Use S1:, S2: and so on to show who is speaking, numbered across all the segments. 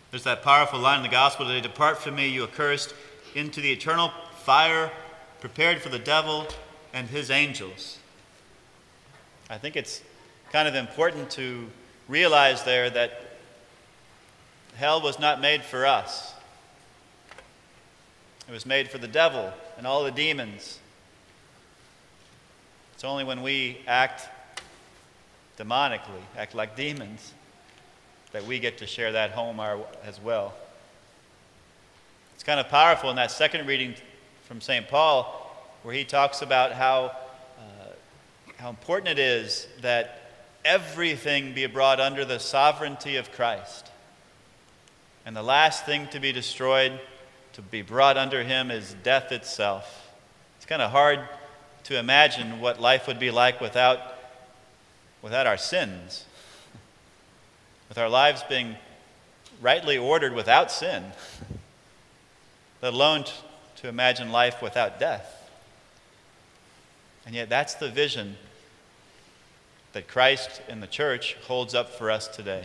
S1: There's that powerful line in the gospel today, "Depart from me, you accursed, into the eternal fire prepared for the devil and his angels." I think it's kind of important to realize there that hell was not made for us. It was made for the devil and all the demons. It's only when we act demonically, act like demons, that we get to share that home as well. It's kind of powerful in that second reading from St. Paul, where he talks about how important it is that everything be brought under the sovereignty of Christ. And the last thing to be destroyed, to be brought under him, is death itself. It's kind of hard to imagine what life would be like without our sins, with our lives being rightly ordered without sin, let alone to imagine life without death. And yet that's the vision that Christ in the church holds up for us today.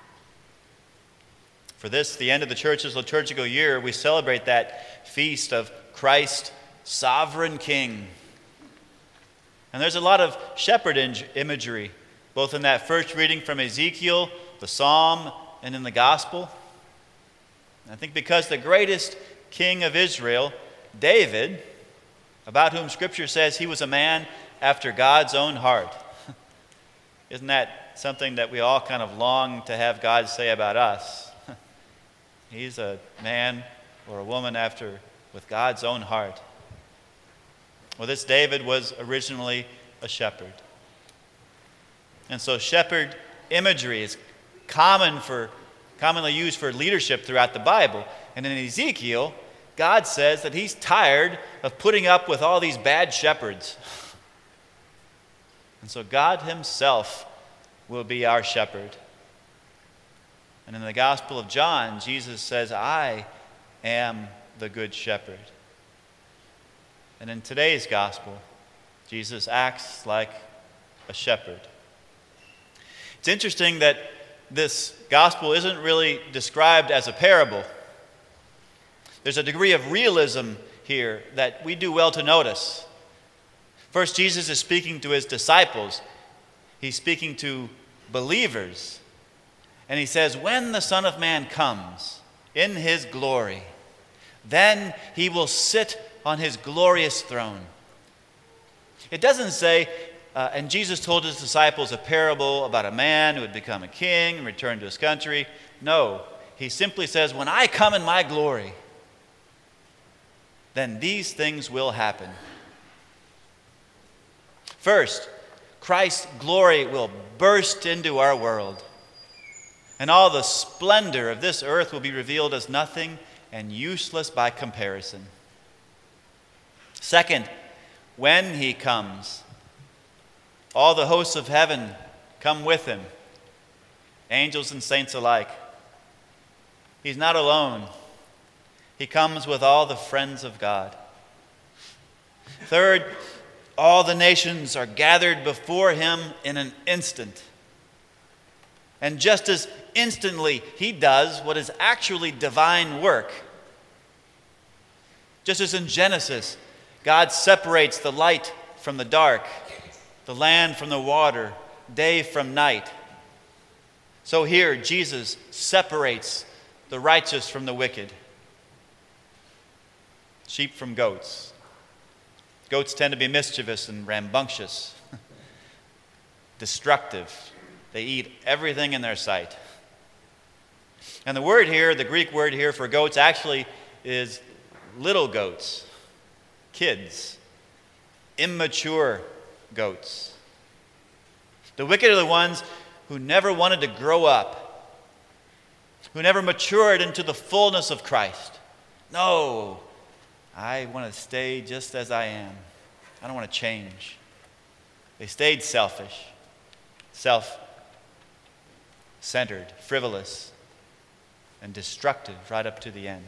S1: For this, the end of the church's liturgical year, we celebrate that feast of Christ, sovereign King. And there's a lot of shepherd imagery, both in that first reading from Ezekiel, the Psalm, and in the Gospel. And I think because the greatest king of Israel, David, about whom Scripture says he was a man after God's own heart. Isn't that something that we all kind of long to have God say about us? He's a man or a woman with God's own heart. Well, this David was originally a shepherd. And so shepherd imagery is commonly used for leadership throughout the Bible. And in Ezekiel, God says that he's tired of putting up with all these bad shepherds. And so God himself will be our shepherd. And in the Gospel of John, Jesus says, "I am the good shepherd." And in today's Gospel, Jesus acts like a shepherd. It's interesting that this Gospel isn't really described as a parable. There's a degree of realism here that we do well to notice. First, Jesus is speaking to his disciples. He's speaking to believers. And he says, "When the Son of Man comes in his glory, then he will sit on his glorious throne." It doesn't say, and Jesus told his disciples a parable about a man who had become a king and returned to his country. No, he simply says, "When I come in my glory, then these things will happen." First, Christ's glory will burst into our world, and all the splendor of this earth will be revealed as nothing and useless by comparison. Second, when he comes, all the hosts of heaven come with him, angels and saints alike. He's not alone. He comes with all the friends of God. Third, all the nations are gathered before him in an instant. And just as instantly, he does what is actually divine work. Just as in Genesis, God separates the light from the dark, the land from the water, day from night. So here, Jesus separates the righteous from the wicked, sheep from goats. Goats tend to be mischievous and rambunctious, destructive. They eat everything in their sight. And the word here, the Greek word here for goats, actually is little goats, kids, immature goats. The wicked are the ones who never wanted to grow up, who never matured into the fullness of Christ. No, I want to stay just as I am. I don't want to change. They stayed selfish, self-centered, frivolous, and destructive right up to the end.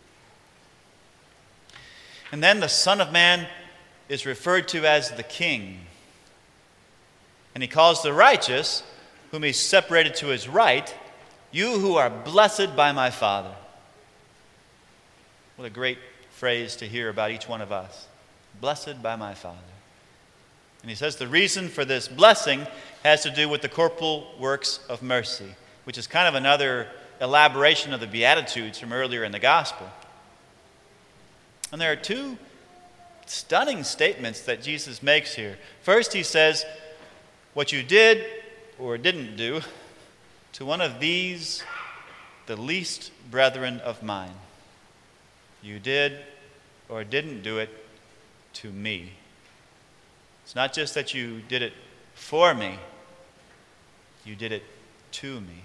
S1: And then the Son of Man is referred to as the King. And he calls the righteous, whom he separated to his right, you who are blessed by my Father. What a great phrase to hear about each one of us. Blessed by my Father. And he says the reason for this blessing has to do with the corporal works of mercy, which is kind of another elaboration of the Beatitudes from earlier in the Gospel. And there are two stunning statements that Jesus makes here. First, he says, what you did or didn't do to one of these, the least brethren of mine, you did or didn't do it to me. It's not just that you did it for me, you did it to me.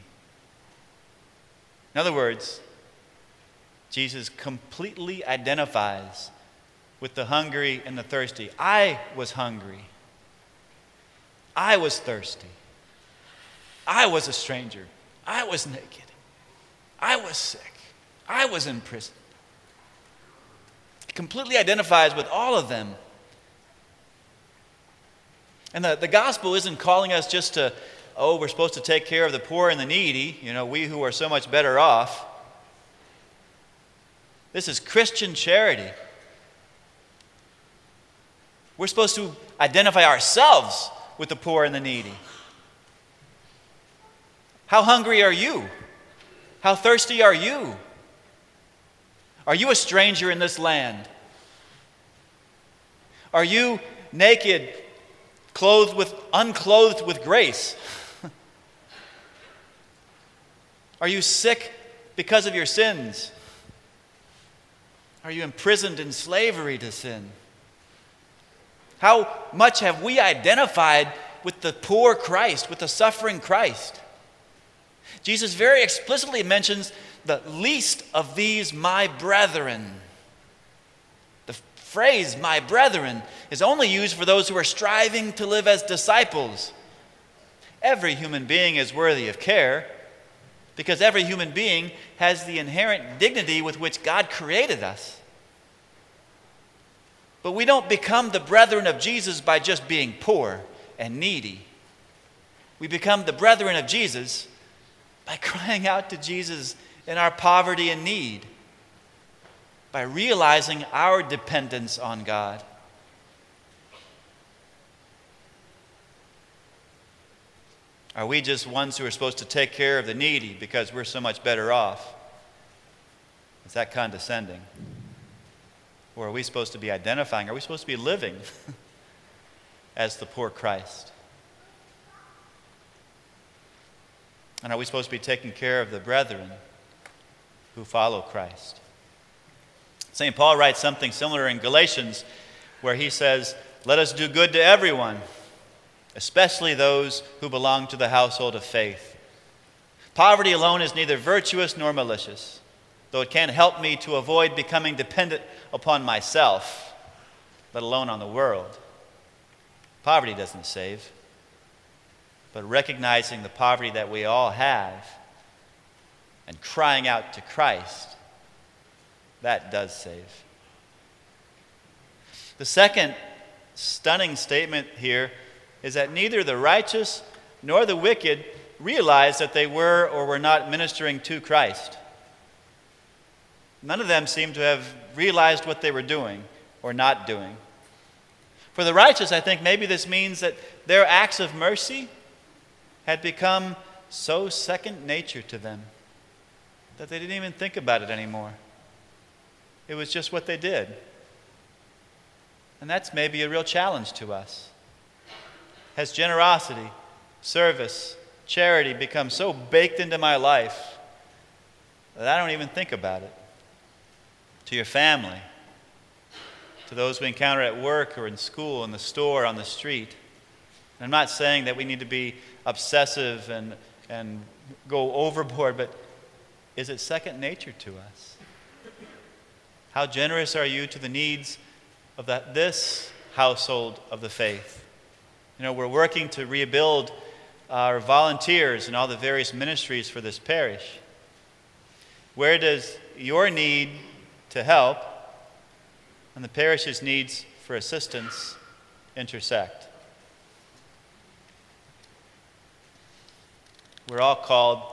S1: In other words, Jesus completely identifies with the hungry and the thirsty. I was hungry. I was thirsty. I was a stranger. I was naked. I was sick. I was in prison. He completely identifies with all of them. And the gospel isn't calling us just to, we're supposed to take care of the poor and the needy, we who are so much better off. This is Christian charity. We're supposed to identify ourselves with the poor and the needy. How hungry are you? How thirsty are you? Are you a stranger in this land? Are you naked, unclothed with grace? Are you sick because of your sins? Are you imprisoned in slavery to sin? How much have we identified with the poor Christ, with the suffering Christ? Jesus very explicitly mentions the least of these my brethren. The phrase my brethren is only used for those who are striving to live as disciples. Every human being is worthy of care because every human being has the inherent dignity with which God created us. But we don't become the brethren of Jesus by just being poor and needy. We become the brethren of Jesus by crying out to Jesus in our poverty and need, by realizing our dependence on God. Are we just ones who are supposed to take care of the needy because we're so much better off? Is that condescending? Or are we supposed to be identifying? Are we supposed to be living as the poor Christ? And are we supposed to be taking care of the brethren who follow Christ? St. Paul writes something similar in Galatians where he says, let us do good to everyone, especially those who belong to the household of faith. Poverty alone is neither virtuous nor malicious, though it can help me to avoid becoming dependent upon myself, let alone on the world. Poverty doesn't save, but recognizing the poverty that we all have and crying out to Christ, that does save. The second stunning statement here is that neither the righteous nor the wicked realized that they were or were not ministering to Christ. None of them seem to have realized what they were doing or not doing. For the righteous, I think maybe this means that their acts of mercy had become so second nature to them that they didn't even think about it anymore. It was just what they did. And that's maybe a real challenge to us. Has generosity, service, charity become so baked into my life that I don't even think about it? To your family, to those we encounter at work or in school, in the store, on the street. And I'm not saying that we need to be obsessive and go overboard, but is it second nature to us? How generous are you to the needs of this household of the faith? We're working to rebuild our volunteers and all the various ministries for this parish. Where does your need to help and the parish's needs for assistance intersect? We're all called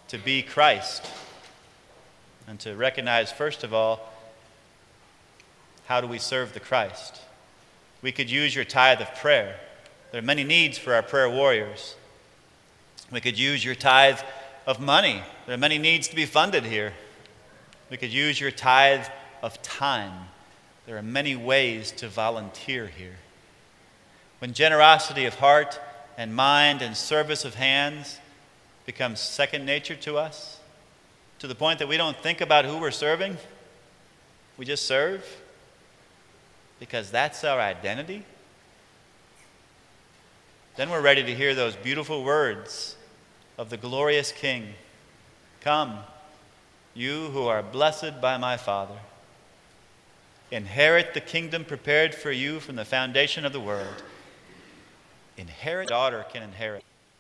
S1: to be Christ and to recognize, first of all, how do we serve the Christ? We could use your tithe of prayer. There are many needs for our prayer warriors. We could use your tithe of money. There are many needs to be funded here. We could use your tithe of time. There are many ways to volunteer here. When generosity of heart and mind and service of hands becomes second nature to us, to the point that we don't think about who we're serving, we just serve because that's our identity, then we're ready to hear those beautiful words of the glorious King. Come, you who are blessed by my Father. Inherit the kingdom prepared for you from the foundation of the world. Inherit, a daughter can inherit.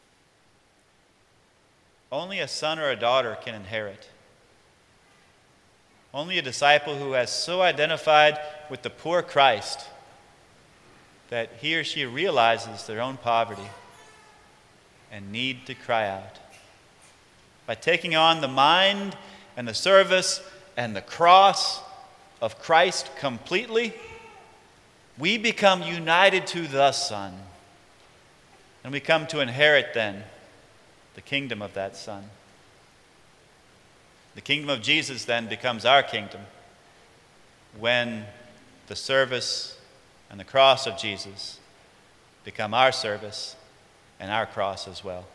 S1: Only a son or a daughter can inherit. Only a disciple who has so identified with the poor Christ that he or she realizes their own poverty and need to cry out. By taking on the mind and the service and the cross of Christ completely, we become united to the Son. And we come to inherit then the kingdom of that Son. The kingdom of Jesus then becomes our kingdom when the service and the cross of Jesus become our service and our cross as well.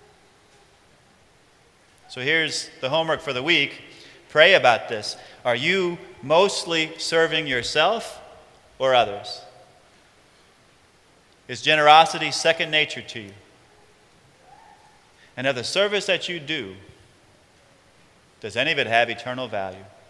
S1: So here's the homework for the week. Pray about this. Are you mostly serving yourself or others? Is generosity second nature to you? And of the service that you do, does any of it have eternal value?